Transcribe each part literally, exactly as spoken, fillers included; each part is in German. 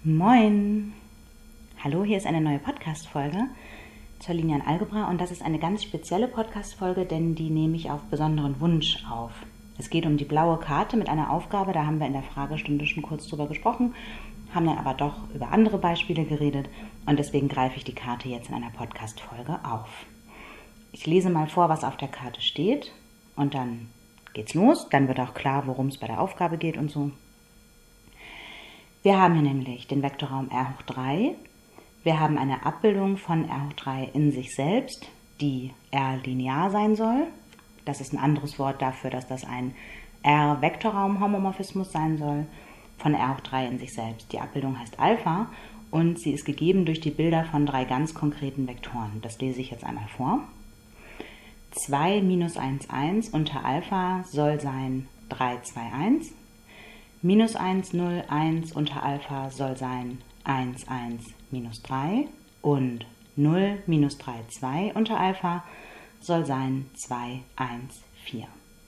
Moin! Hallo, hier ist eine neue Podcast-Folge zur linearen Algebra und das ist eine ganz spezielle Podcast-Folge, denn die nehme ich auf besonderen Wunsch auf. Es geht um die blaue Karte mit einer Aufgabe, da haben wir in der Fragestunde schon kurz drüber gesprochen, haben dann aber doch über andere Beispiele geredet und deswegen greife ich die Karte jetzt in einer Podcast-Folge auf. Ich lese mal vor, was auf der Karte steht und dann geht's los, dann wird auch klar, worum es bei der Aufgabe geht und so. Wir haben hier nämlich den Vektorraum R hoch drei. Wir haben eine Abbildung von R hoch drei in sich selbst, die R linear sein soll. Das ist ein anderes Wort dafür, dass das ein R-Vektorraum-Homomorphismus sein soll, von R hoch drei in sich selbst. Die Abbildung heißt Alpha und sie ist gegeben durch die Bilder von drei ganz konkreten Vektoren. Das lese ich jetzt einmal vor. zwei minus eins, eins unter Alpha soll sein drei, zwei, eins. Minus eins, null, eins unter Alpha soll sein eins, eins, minus drei und null, minus drei, zwei unter Alpha soll sein zwei, eins, vier.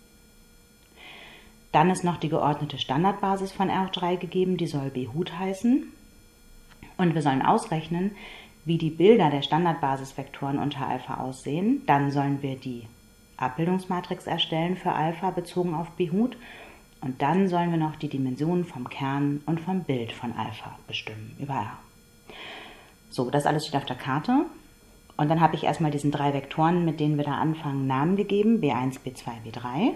Dann ist noch die geordnete Standardbasis von R hoch drei gegeben, die soll B Hut heißen. Und wir sollen ausrechnen, wie die Bilder der Standardbasisvektoren unter Alpha aussehen. Dann sollen wir die Abbildungsmatrix erstellen für Alpha bezogen auf B Hut. Und dann sollen wir noch die Dimensionen vom Kern und vom Bild von Alpha bestimmen über R. So, das alles steht auf der Karte. Und dann habe ich erstmal diesen drei Vektoren, mit denen wir da anfangen, Namen gegeben. B eins, B zwei, B drei.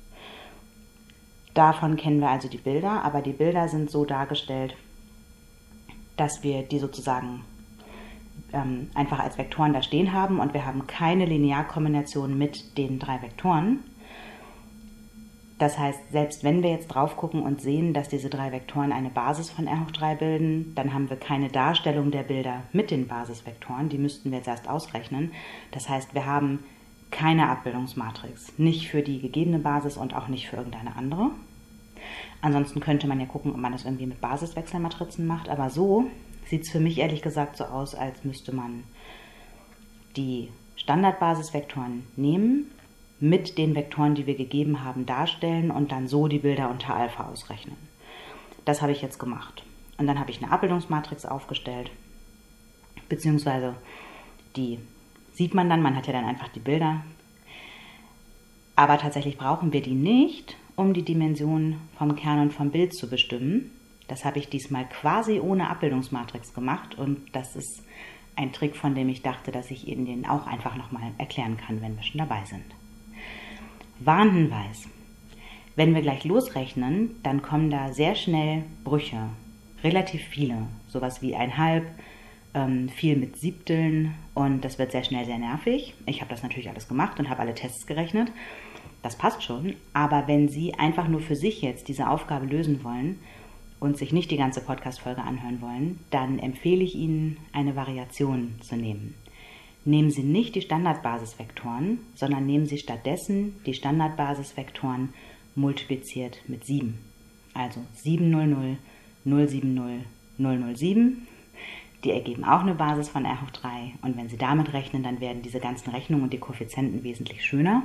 Davon kennen wir also die Bilder, aber die Bilder sind so dargestellt, dass wir die sozusagen ähm, einfach als Vektoren da stehen haben und wir haben keine Linearkombination mit den drei Vektoren. Das heißt, selbst wenn wir jetzt drauf gucken und sehen, dass diese drei Vektoren eine Basis von R hoch drei bilden, dann haben wir keine Darstellung der Bilder mit den Basisvektoren. Die müssten wir jetzt erst ausrechnen. Das heißt, wir haben keine Abbildungsmatrix. Nicht für die gegebene Basis und auch nicht für irgendeine andere. Ansonsten könnte man ja gucken, ob man das irgendwie mit Basiswechselmatrizen macht. Aber so sieht es für mich ehrlich gesagt so aus, als müsste man die Standardbasisvektoren nehmen, mit den Vektoren, die wir gegeben haben, darstellen und dann so die Bilder unter Alpha ausrechnen. Das habe ich jetzt gemacht. Und dann habe ich eine Abbildungsmatrix aufgestellt, beziehungsweise die sieht man dann, man hat ja dann einfach die Bilder. Aber tatsächlich brauchen wir die nicht, um die Dimensionen vom Kern und vom Bild zu bestimmen. Das habe ich diesmal quasi ohne Abbildungsmatrix gemacht und das ist ein Trick, von dem ich dachte, dass ich Ihnen den auch einfach nochmal erklären kann, wenn wir schon dabei sind. Warnhinweis. Wenn wir gleich losrechnen, dann kommen da sehr schnell Brüche. Relativ viele. Sowas wie ein Halb, ähm, viel mit Siebteln und das wird sehr schnell sehr nervig. Ich habe das natürlich alles gemacht und habe alle Tests gerechnet. Das passt schon. Aber wenn Sie einfach nur für sich jetzt diese Aufgabe lösen wollen und sich nicht die ganze Podcast-Folge anhören wollen, dann empfehle ich Ihnen, eine Variation zu nehmen. Nehmen Sie nicht die Standardbasisvektoren, sondern nehmen Sie stattdessen die Standardbasisvektoren multipliziert mit sieben. Also sieben, null, null, null, sieben, null, null, null, sieben. Die ergeben auch eine Basis von R hoch drei. Und wenn Sie damit rechnen, dann werden diese ganzen Rechnungen und die Koeffizienten wesentlich schöner.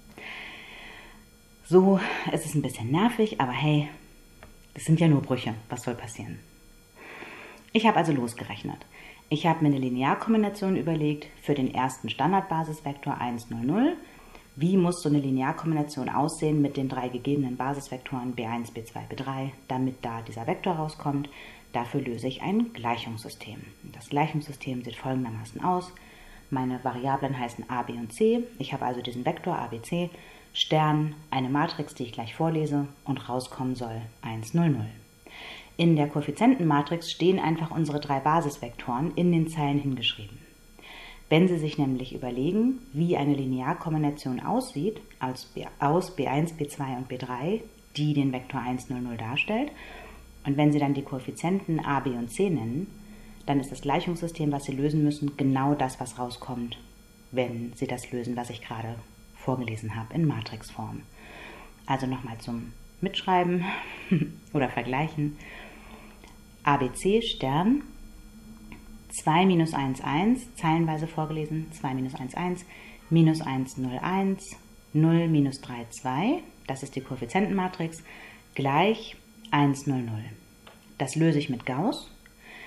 So, es ist ein bisschen nervig, aber hey, das sind ja nur Brüche. Was soll passieren? Ich habe also losgerechnet. Ich habe mir eine Linearkombination überlegt für den ersten Standardbasisvektor eins, null, null. Wie muss so eine Linearkombination aussehen mit den drei gegebenen Basisvektoren B eins, B zwei, B drei, damit da dieser Vektor rauskommt? Dafür löse ich ein Gleichungssystem. Das Gleichungssystem sieht folgendermaßen aus. Meine Variablen heißen a, b und c. Ich habe also diesen Vektor a, b, c, Stern, eine Matrix, die ich gleich vorlese und rauskommen soll eins, null, null. In der Koeffizientenmatrix stehen einfach unsere drei Basisvektoren in den Zeilen hingeschrieben. Wenn Sie sich nämlich überlegen, wie eine Linearkombination aussieht, aus B eins, B zwei und B drei, die den Vektor eins, null, null darstellt, und wenn Sie dann die Koeffizienten a, b und c nennen, dann ist das Gleichungssystem, was Sie lösen müssen, genau das, was rauskommt, wenn Sie das lösen, was ich gerade vorgelesen habe, in Matrixform. Also nochmal zum Mitschreiben oder Vergleichen. A B C Stern, zwei minus eins, eins, zeilenweise vorgelesen, zwei minus eins, eins, minus eins, null, eins, null minus drei, zwei, das ist die Koeffizientenmatrix, gleich eins, null, null. Das löse ich mit Gauss.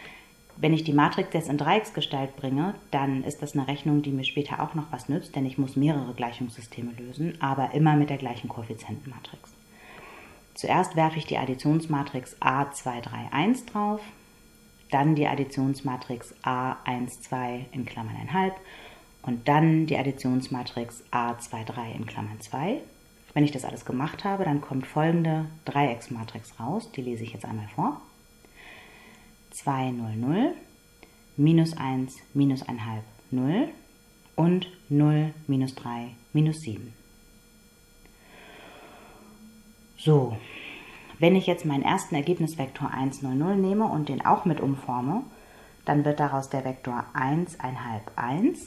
Wenn ich die Matrix jetzt in Dreiecksgestalt bringe, dann ist das eine Rechnung, die mir später auch noch was nützt, denn ich muss mehrere Gleichungssysteme lösen, aber immer mit der gleichen Koeffizientenmatrix. Zuerst werfe ich die Additionsmatrix A zwei drei eins drauf, dann die Additionsmatrix A eins zwei in Klammern eins Komma fünf und dann die Additionsmatrix A zwei drei in Klammern zwei. Wenn ich das alles gemacht habe, dann kommt folgende Dreiecksmatrix raus, die lese ich jetzt einmal vor. zwei, null, null, minus eins, minus eins Komma fünf, null und null, minus drei, minus sieben. So, wenn ich jetzt meinen ersten Ergebnisvektor eins, null, null nehme und den auch mit umforme, dann wird daraus der Vektor eins, eins Komma fünf, eins.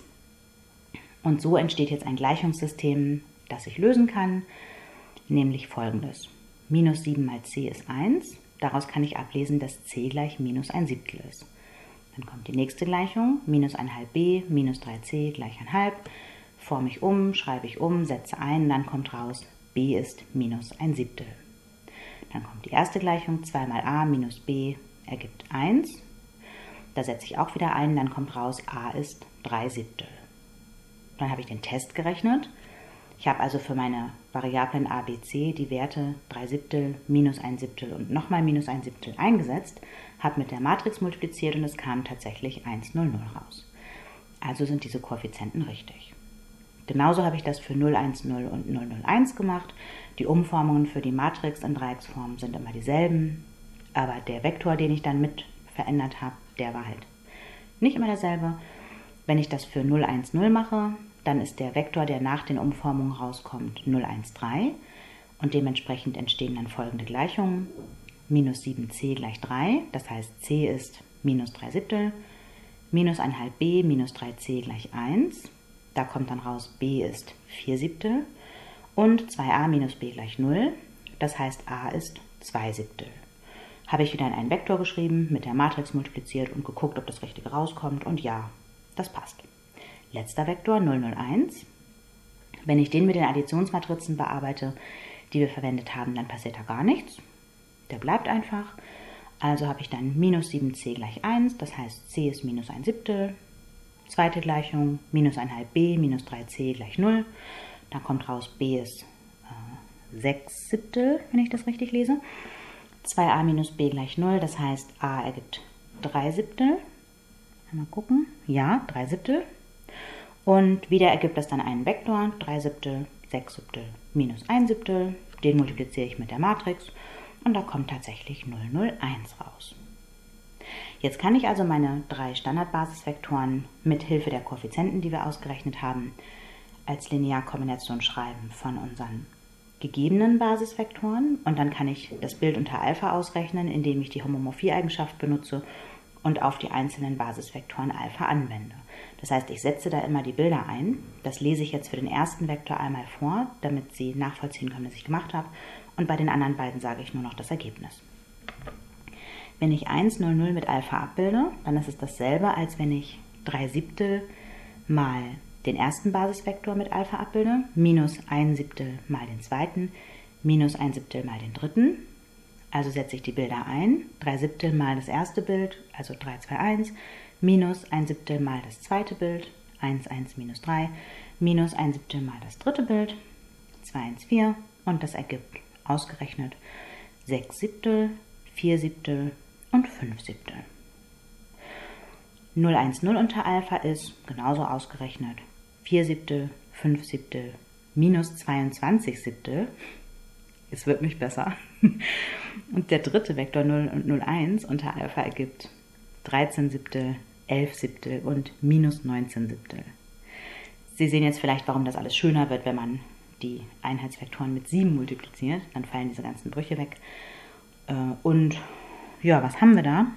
Und so entsteht jetzt ein Gleichungssystem, das ich lösen kann, nämlich folgendes. Minus sieben mal c ist eins. Daraus kann ich ablesen, dass c gleich minus ein Siebtel ist. Dann kommt die nächste Gleichung, minus eins Komma fünf b, minus drei c gleich eins Komma fünf. Forme ich um, schreibe ich um, setze ein, dann kommt raus, b ist minus ein Siebtel. Dann kommt die erste Gleichung, zwei mal a minus b ergibt eins. Da setze ich auch wieder ein, dann kommt raus, a ist drei Siebtel. Dann habe ich den Test gerechnet. Ich habe also für meine Variablen a, b, c die Werte drei Siebtel, minus ein Siebtel und nochmal minus ein Siebtel eingesetzt, habe mit der Matrix multipliziert und es kam tatsächlich eins, null, null raus. Also sind diese Koeffizienten richtig. Genauso habe ich das für null, eins, null und null, null, eins gemacht. Die Umformungen für die Matrix in Dreiecksform sind immer dieselben, aber der Vektor, den ich dann mit verändert habe, der war halt nicht immer derselbe. Wenn ich das für null, eins, null mache, dann ist der Vektor, der nach den Umformungen rauskommt, null, eins, drei und dementsprechend entstehen dann folgende Gleichungen. Minus sieben c gleich drei, das heißt c ist minus drei Siebtel, minus eins Komma fünf b minus drei c gleich eins, da kommt dann raus b ist vier Siebtel und zwei a minus b gleich null, das heißt a ist zwei Siebtel. Habe ich wieder in einen Vektor geschrieben, mit der Matrix multipliziert und geguckt, ob das Richtige rauskommt und ja, das passt. Letzter Vektor null, null, eins. Wenn ich den mit den Additionsmatrizen bearbeite, die wir verwendet haben, dann passiert da gar nichts. Der bleibt einfach. Also habe ich dann minus sieben c gleich eins, das heißt c ist minus ein Siebtel. Zweite Gleichung, minus eins Komma fünf b minus drei c gleich null. Dann kommt raus, b ist äh, sechs Siebtel, wenn ich das richtig lese. zwei a minus b gleich null, das heißt a ergibt drei Siebtel. Mal gucken. Ja, drei Siebtel. Und wieder ergibt das dann einen Vektor, drei Siebtel, sechs Siebtel, minus ein Siebtel. Den multipliziere ich mit der Matrix und da kommt tatsächlich null, null, eins raus. Jetzt kann ich also meine drei Standardbasisvektoren mit Hilfe der Koeffizienten, die wir ausgerechnet haben, als Linearkombination schreiben von unseren gegebenen Basisvektoren. Und dann kann ich das Bild unter Alpha ausrechnen, indem ich die Homomorphie-Eigenschaft benutze und auf die einzelnen Basisvektoren Alpha anwende. Das heißt, ich setze da immer die Bilder ein. Das lese ich jetzt für den ersten Vektor einmal vor, damit Sie nachvollziehen können, was ich gemacht habe. Und bei den anderen beiden sage ich nur noch das Ergebnis. Wenn ich eins, null, null mit Alpha abbilde, dann ist es dasselbe, als wenn ich drei Siebtel mal den ersten Basisvektor mit Alpha abbilde, minus ein Siebtel mal den zweiten, minus ein Siebtel mal den dritten. Also setze ich die Bilder ein, drei Siebtel mal das erste Bild, also drei, zwei, eins, minus ein Siebtel mal das zweite Bild, eins, eins, minus drei, minus ein Siebtel mal das dritte Bild, zwei, eins, vier und das ergibt ausgerechnet sechs Siebtel, vier Siebtel und fünf Siebtel. null, eins, null unter Alpha ist genauso ausgerechnet vier Siebtel, fünf Siebtel, minus zweiundzwanzig Siebtel. Es wird nicht besser. Und der dritte Vektor null und null, eins unter Alpha ergibt dreizehn Siebtel, elf Siebtel und minus neunzehn Siebtel. Sie sehen jetzt vielleicht, warum das alles schöner wird, wenn man die Einheitsvektoren mit sieben multipliziert. Dann fallen diese ganzen Brüche weg. Und ja, was haben wir da?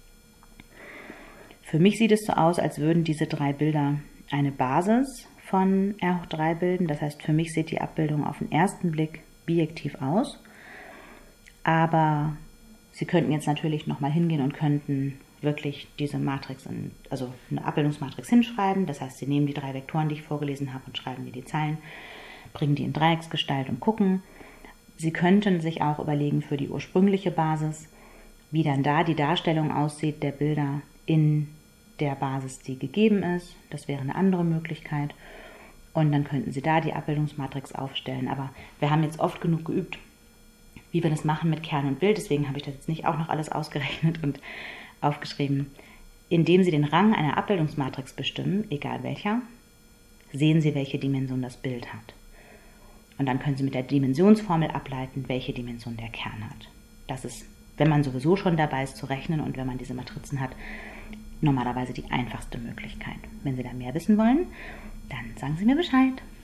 Für mich sieht es so aus, als würden diese drei Bilder eine Basis von R hoch drei bilden. Das heißt, für mich sieht die Abbildung auf den ersten Blick bijektiv aus. Aber Sie könnten jetzt natürlich nochmal hingehen und könnten wirklich diese Matrix, in, also eine Abbildungsmatrix hinschreiben. Das heißt, Sie nehmen die drei Vektoren, die ich vorgelesen habe, und schreiben die die Zeilen, bringen die in Dreiecksgestalt und gucken. Sie könnten sich auch überlegen für die ursprüngliche Basis, wie dann da die Darstellung aussieht der Bilder in der Basis, die gegeben ist. Das wäre eine andere Möglichkeit. Und dann könnten Sie da die Abbildungsmatrix aufstellen. Aber wir haben jetzt oft genug geübt, wie wir das machen mit Kern und Bild. Deswegen habe ich das jetzt nicht auch noch alles ausgerechnet und aufgeschrieben. Indem Sie den Rang einer Abbildungsmatrix bestimmen, egal welcher, sehen Sie, welche Dimension das Bild hat. Und dann können Sie mit der Dimensionsformel ableiten, welche Dimension der Kern hat. Das ist, wenn man sowieso schon dabei ist zu rechnen und wenn man diese Matrizen hat, normalerweise die einfachste Möglichkeit. Wenn Sie da mehr wissen wollen, dann sagen Sie mir Bescheid.